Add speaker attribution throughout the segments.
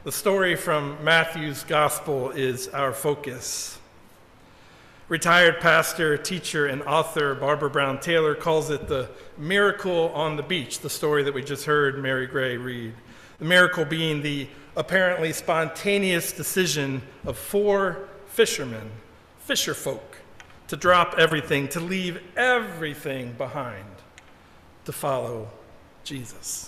Speaker 1: The story from Matthew's Gospel is our focus. Retired pastor, teacher, and author Barbara Brown Taylor calls it the miracle on the beach, the story that we just heard Mary Gray read. The miracle being the apparently spontaneous decision of 4 fishermen, fisherfolk, to drop everything, to leave everything behind, to follow Jesus.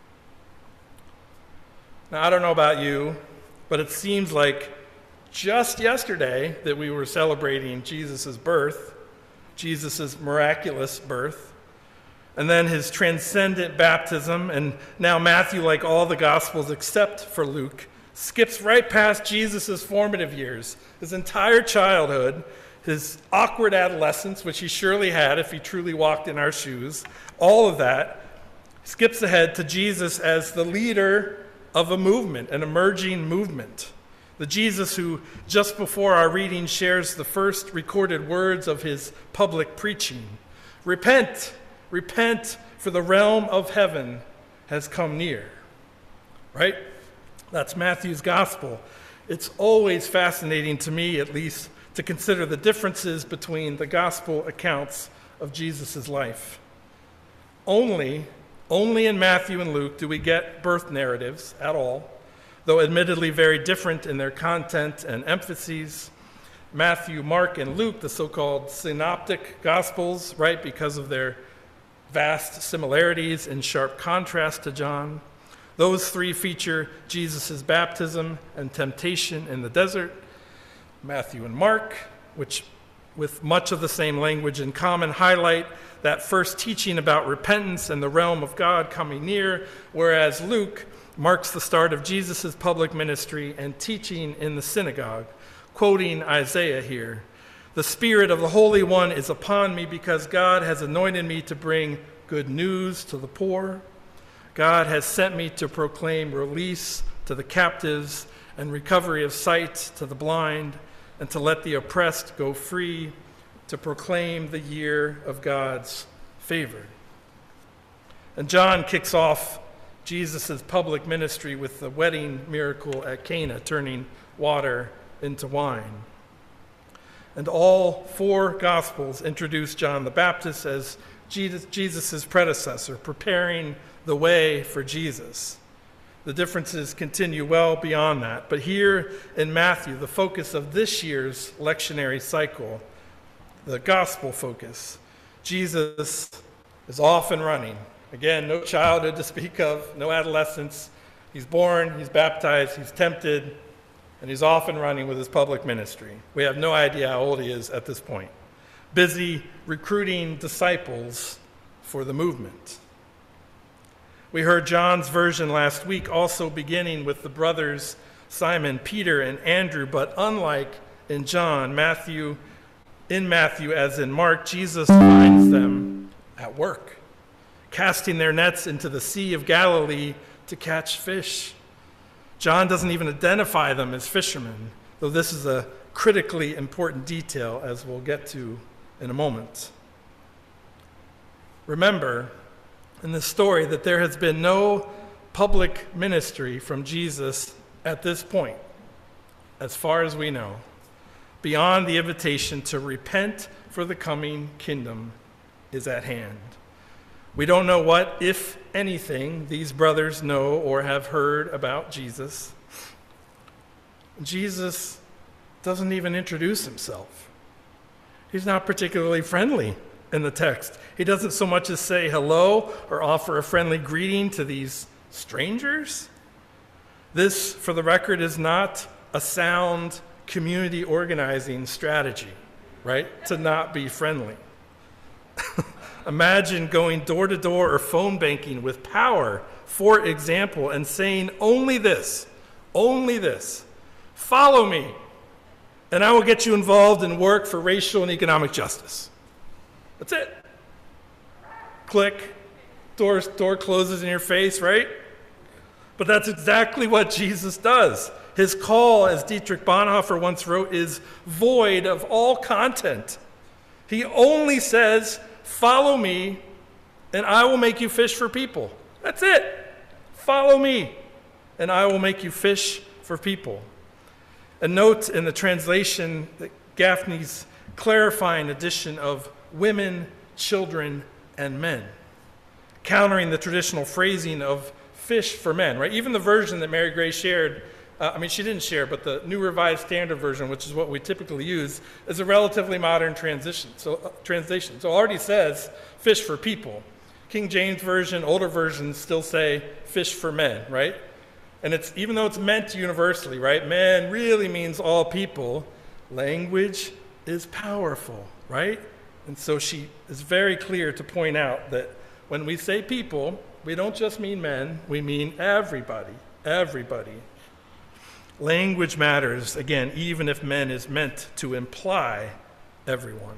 Speaker 1: Now, I don't know about you, but it seems like just yesterday that we were celebrating Jesus' birth, Jesus' miraculous birth, and then his transcendent baptism, and now Matthew, like all the Gospels except for Luke, skips right past Jesus' formative years, his entire childhood, his awkward adolescence, which he surely had if he truly walked in our shoes, all of that, skips ahead to Jesus as the leader of a movement, an emerging movement. The Jesus who, just before our reading, shares the first recorded words of his public preaching. Repent, repent, for the realm of heaven has come near. Right? That's Matthew's gospel. It's always fascinating to me, at least, to consider the differences between the gospel accounts of Jesus' life. Only in Matthew and Luke do we get birth narratives at all, though admittedly very different in their content and emphases. Matthew, Mark, and Luke, the so-called synoptic gospels, right, because of their vast similarities in sharp contrast to John. Those 3 feature Jesus' baptism and temptation in the desert. Matthew and Mark, which with much of the same language in common, highlight that first teaching about repentance and the realm of God coming near, whereas Luke marks the start of Jesus' public ministry and teaching in the synagogue, quoting Isaiah here. The Spirit of the Holy One is upon me because God has anointed me to bring good news to the poor. God has sent me to proclaim release to the captives and recovery of sight to the blind, and to let the oppressed go free, to proclaim the year of God's favor. And John kicks off Jesus' public ministry with the wedding miracle at Cana, turning water into wine. And all 4 Gospels introduce John the Baptist as Jesus' predecessor, preparing the way for Jesus. The differences continue well beyond that. But here in Matthew, the focus of this year's lectionary cycle, the gospel focus, Jesus is off and running. Again, no childhood to speak of, no adolescence. He's born, he's baptized, he's tempted, and he's off and running with his public ministry. We have no idea how old he is at this point. Busy recruiting disciples for the movement. We heard John's version last week, also beginning with the brothers Simon, Peter, and Andrew, but unlike in John, in Matthew as in Mark, Jesus finds them at work, casting their nets into the Sea of Galilee to catch fish. John doesn't even identify them as fishermen, though this is a critically important detail, as we'll get to in a moment. Remember, in this story, that there has been no public ministry from Jesus at this point, as far as we know, beyond the invitation to repent, for the coming kingdom is at hand. We don't know what, if anything, these brothers know or have heard about Jesus. Jesus doesn't even introduce himself. He's not particularly friendly in the text. He doesn't so much as say hello or offer a friendly greeting to these strangers. This, for the record, is not a sound community organizing strategy, right? To not be friendly. Imagine going door to door or phone banking with power, for example, and saying only this, follow me, and I will get you involved in work for racial and economic justice. That's it. Click, door closes in your face, right? But that's exactly what Jesus does. His call, as Dietrich Bonhoeffer once wrote, is void of all content. He only says, follow me, and I will make you fish for people. That's it. Follow me. and I will make you fish for people. A note in the translation that Gaffney's clarifying addition of women, children, and men, countering the traditional phrasing of fish for men, right? Even the version that Mary Grace shared, she didn't share, but the New Revised Standard Version, which is what we typically use, is a relatively modern translation. So it already says fish for people. King James Version, older versions still say fish for men, right? And it's, even though it's meant universally, right? Men really means all people. Language is powerful, right? And so she is very clear to point out that when we say people, we don't just mean men, we mean everybody, everybody. Language matters, again, even if men is meant to imply everyone.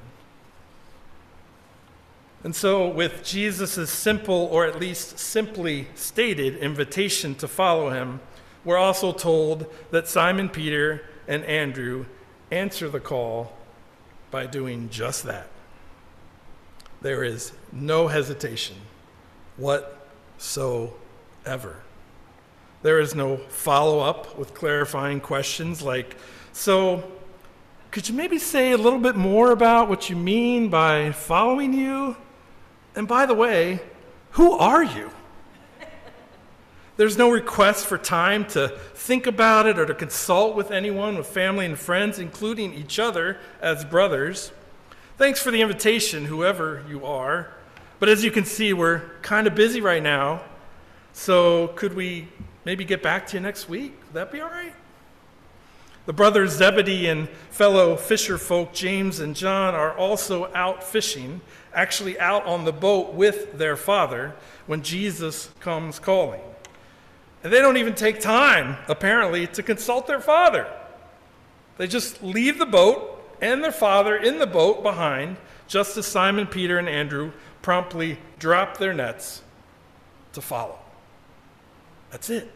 Speaker 1: And so with Jesus' simple, or at least simply stated, invitation to follow him, we're also told that Simon Peter and Andrew answer the call by doing just that. There is no hesitation whatsoever. There is no follow-up with clarifying questions like, so could you maybe say a little bit more about what you mean by following you? And by the way, who are you? There's no request for time to think about it or to consult with anyone, with family and friends, including each other as brothers. Thanks for the invitation, whoever you are. But as you can see, we're kind of busy right now. So could we maybe get back to you next week? Would that be all right? The brothers Zebedee and fellow fisher folk James and John are also out fishing, actually out on the boat with their father when Jesus comes calling. And they don't even take time, apparently, to consult their father. They just leave the boat and their father in the boat behind, just as Simon, Peter, and Andrew promptly drop their nets to follow. That's it.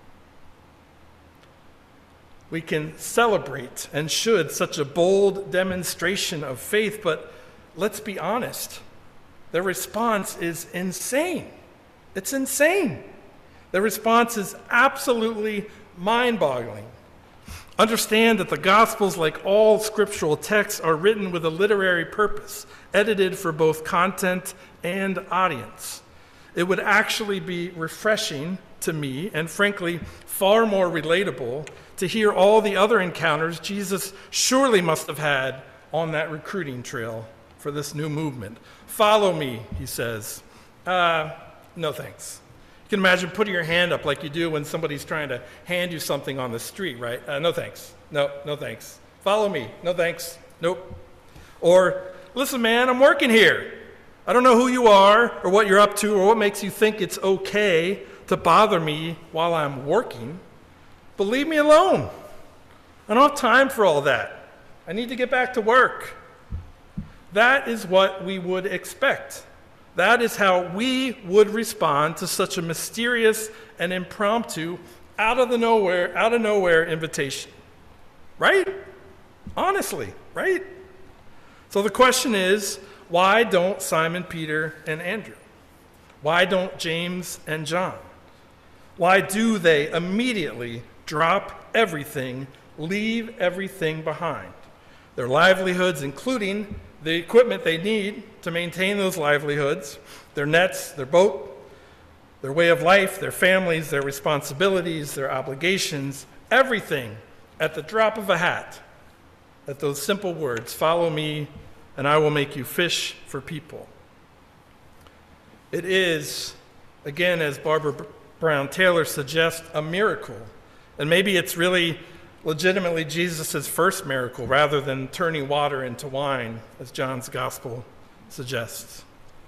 Speaker 1: We can celebrate and should such a bold demonstration of faith, but let's be honest. Their response is insane. It's insane. Their response is absolutely mind-boggling. Understand that the Gospels, like all scriptural texts, are written with a literary purpose, edited for both content and audience. It would actually be refreshing to me, and frankly, far more relatable, to hear all the other encounters Jesus surely must have had on that recruiting trail for this new movement. Follow me, he says. No thanks. You can imagine putting your hand up like you do when somebody's trying to hand you something on the street, right? No thanks. No thanks. Follow me. No thanks. Nope. Or, listen, man, I'm working here. I don't know who you are or what you're up to or what makes you think it's okay to bother me while I'm working, but leave me alone. I don't have time for all that. I need to get back to work. That is what we would expect. That is how we would respond to such a mysterious and impromptu, out of nowhere invitation. Right? Honestly, right? So the question is, why don't Simon, Peter, and Andrew? Why don't James and John? Why do they immediately drop everything, leave everything behind? Their livelihoods, including the equipment they need to maintain those livelihoods, their nets, their boat, their way of life, their families, their responsibilities, their obligations, everything at the drop of a hat, at those simple words, follow me and I will make you fish for people. It is, again, as Barbara Brown Taylor suggests, a miracle. And maybe it's really legitimately Jesus' first miracle rather than turning water into wine, as John's gospel suggests.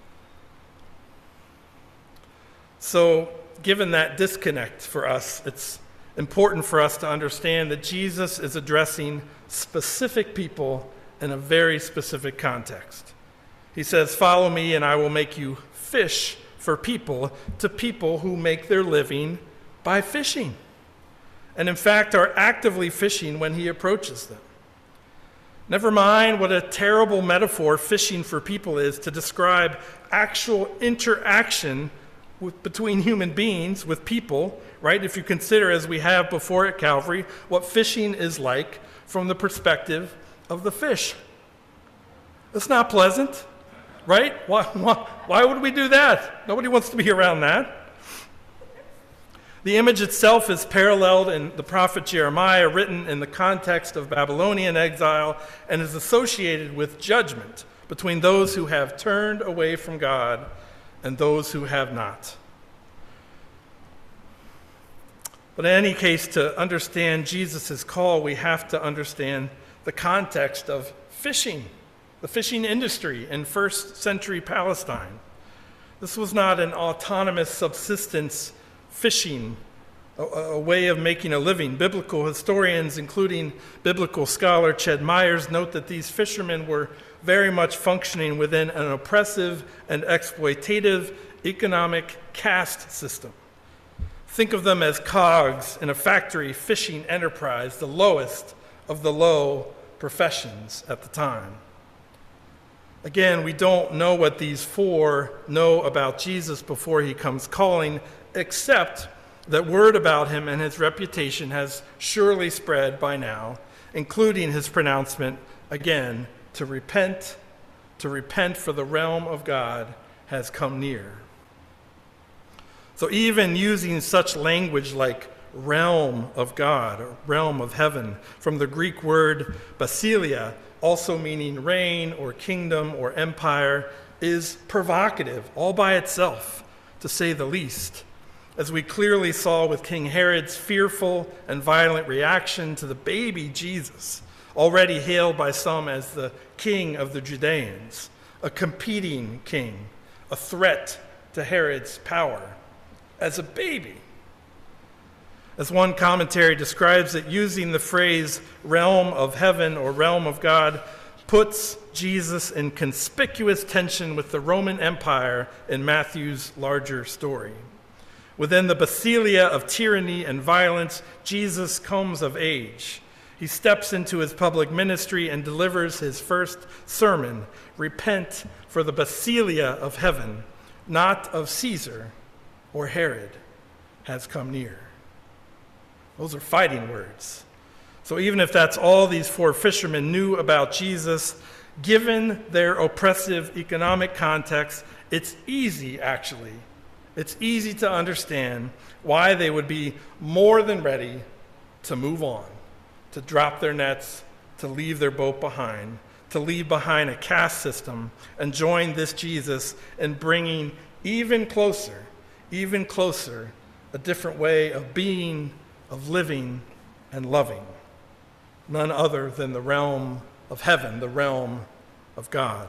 Speaker 1: So, given that disconnect for us, it's important for us to understand that Jesus is addressing specific people in a very specific context. He says, follow me and I will make you fish for people, to people who make their living by fishing, and in fact are actively fishing when he approaches them. Never mind what a terrible metaphor fishing for people is to describe actual interaction between human beings, with people, right? If you consider, as we have before at Calvary, what fishing is like from the perspective of the fish. It's not pleasant, right? Why would we do that? Nobody wants to be around that. The image itself is paralleled in the prophet Jeremiah, written in the context of Babylonian exile, and is associated with judgment between those who have turned away from God and those who have not. But in any case, to understand Jesus' call, we have to understand the context of fishing, the fishing industry in first century Palestine. This was not an autonomous subsistence fishing, a way of making a living. Biblical historians, including biblical scholar Ched Myers, note that these fishermen were very much functioning within an oppressive and exploitative economic caste system. Think of them as cogs in a factory fishing enterprise, the lowest of the low professions at the time. Again, we don't know what these four know about Jesus before he comes calling, except that word about him and his reputation has surely spread by now, including his pronouncement, again, to repent, for the realm of God has come near. So even using such language like realm of God, or realm of heaven, from the Greek word basileia, also meaning reign or kingdom or empire, is provocative all by itself, to say the least, as we clearly saw with King Herod's fearful and violent reaction to the baby Jesus, already hailed by some as the king of the Judeans, a competing king, a threat to Herod's power, as a baby. As one commentary describes it, using the phrase realm of heaven or realm of God puts Jesus in conspicuous tension with the Roman Empire in Matthew's larger story. Within the basileia of tyranny and violence, Jesus comes of age. He steps into his public ministry and delivers his first sermon, repent, for the basileia of heaven, not of Caesar or Herod, has come near. Those are fighting words. So even if that's all these four fishermen knew about Jesus, given their oppressive economic context, it's easy to understand why they would be more than ready to move on, to drop their nets, to leave their boat behind, to leave behind a caste system and join this Jesus in bringing even closer, a different way of being, of living, and loving. None other than the realm of heaven, the realm of God.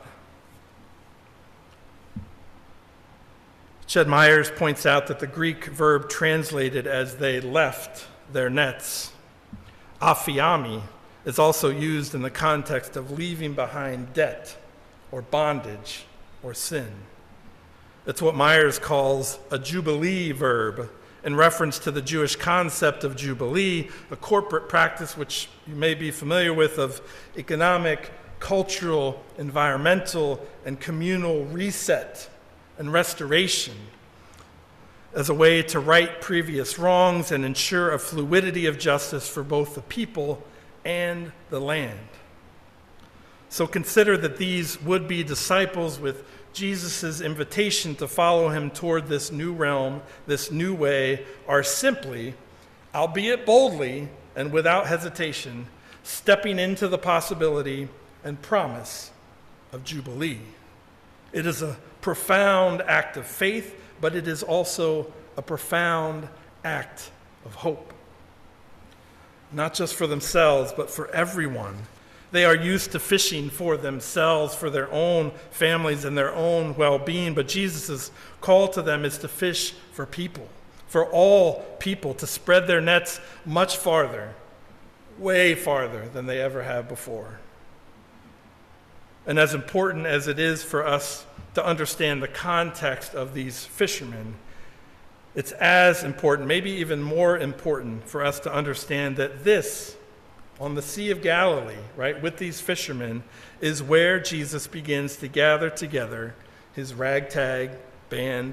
Speaker 1: Ched Myers points out that the Greek verb translated as they left their nets, aphiami, is also used in the context of leaving behind debt or bondage or sin. It's what Myers calls a jubilee verb in reference to the Jewish concept of jubilee, a corporate practice which you may be familiar with of economic, cultural, environmental, and communal reset and restoration as a way to right previous wrongs and ensure a fluidity of justice for both the people and the land. So consider that these would-be disciples, with Jesus' invitation to follow him toward this new realm, this new way, are simply, albeit boldly and without hesitation, stepping into the possibility and promise of Jubilee. It is a profound act of faith, but it is also a profound act of hope. Not just for themselves, but for everyone. They are used to fishing for themselves, for their own families and their own well-being, but Jesus' call to them is to fish for people, for all people, to spread their nets much farther, way farther than they ever have before. And as important as it is for us to understand the context of these fishermen, it's as important, maybe even more important, for us to understand that this, on the Sea of Galilee, right, with these fishermen, is where Jesus begins to gather together his ragtag band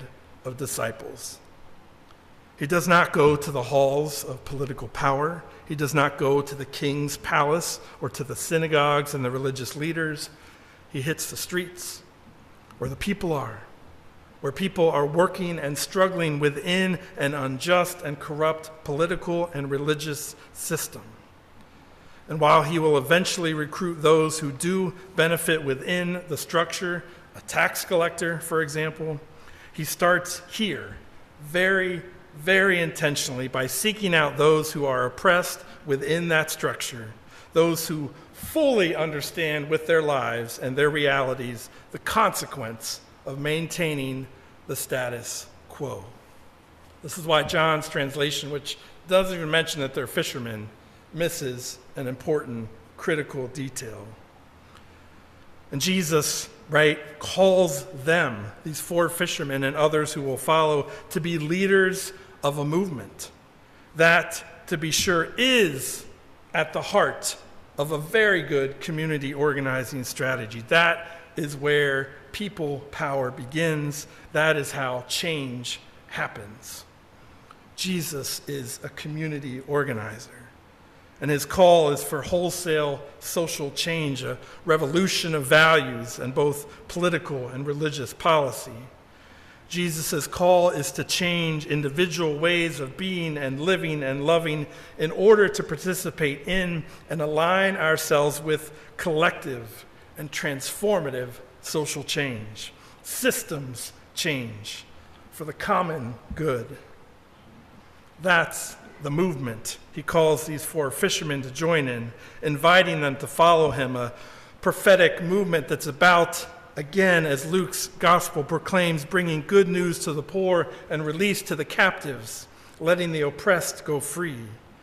Speaker 1: of disciples. He does not go to the halls of political power. He does not go to the king's palace or to the synagogues and the religious leaders. He hits the streets where the people are, where people are working and struggling within an unjust and corrupt political and religious system. And while he will eventually recruit those who do benefit within the structure, a tax collector, for example, he starts here very, very intentionally by seeking out those who are oppressed within that structure, those who fully understand with their lives and their realities the consequence of maintaining the status quo. This is why John's translation, which doesn't even mention that they're fishermen, misses an important critical detail. And Jesus, calls them, these 4 fishermen and others who will follow, to be leaders of a movement that, to be sure, is at the heart of a very good community organizing strategy. That is where people power begins. That is how change happens. Jesus is a community organizer. And his call is for wholesale social change, a revolution of values and both political and religious policy. Jesus' call is to change individual ways of being and living and loving in order to participate in and align ourselves with collective and transformative social change, systems change for the common good. That's the movement he calls these 4 fishermen to join in, inviting them to follow him, a prophetic movement that's about, again, as Luke's gospel proclaims, bringing good news to the poor and release to the captives, letting the oppressed go free.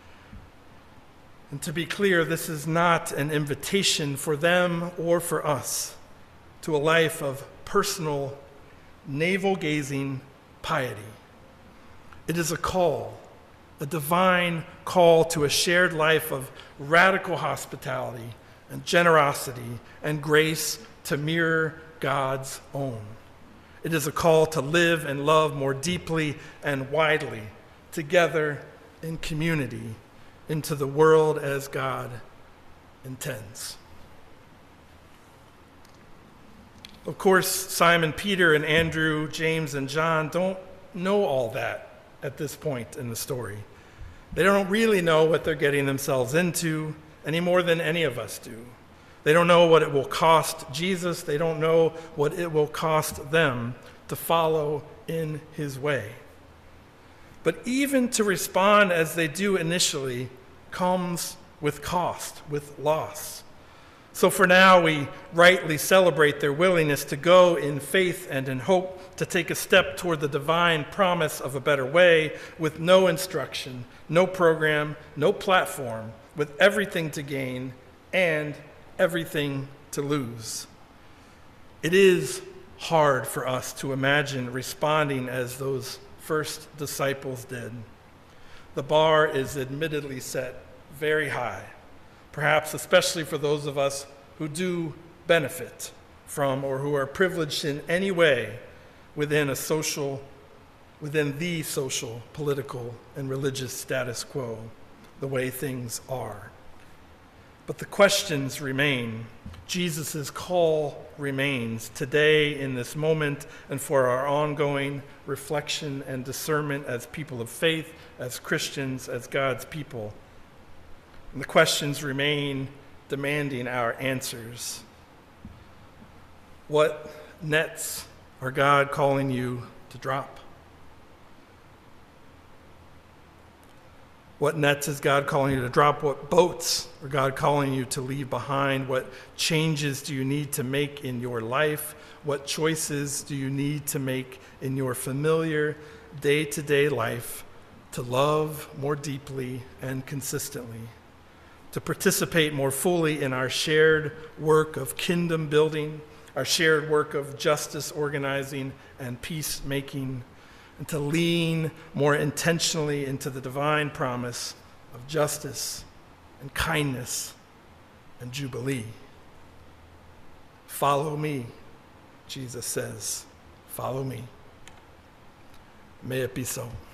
Speaker 1: And to be clear, this is not an invitation for them or for us to a life of personal, navel-gazing piety. It is a call, a divine call to a shared life of radical hospitality and generosity and grace to mirror God's own. It is a call to live and love more deeply and widely, together in community, into the world as God intends. Of course, Simon Peter and Andrew, James and John don't know all that at this point in the story. They don't really know what they're getting themselves into any more than any of us do. They don't know what it will cost Jesus. They don't know what it will cost them to follow in his way. But even to respond as they do initially comes with cost, with loss. So for now, we rightly celebrate their willingness to go in faith and in hope to take a step toward the divine promise of a better way with no instruction, no program, no platform, with everything to gain and everything to lose. It is hard for us to imagine responding as those first disciples did. The bar is admittedly set very high, perhaps especially for those of us who do benefit from or who are privileged in any way within the social, political, and religious status quo, the way things are. But the questions remain. Jesus' call remains today in this moment and for our ongoing reflection and discernment as people of faith, as Christians, as God's people. And the questions remain demanding our answers. What nets are God calling you to drop? What nets is God calling you to drop? What boats are God calling you to leave behind? What changes do you need to make in your life? What choices do you need to make in your familiar day-to-day life to love more deeply and consistently? To participate more fully in our shared work of kingdom building, our shared work of justice organizing and peacemaking, and to lean more intentionally into the divine promise of justice and kindness and jubilee. Follow me, Jesus says. Follow me. May it be so.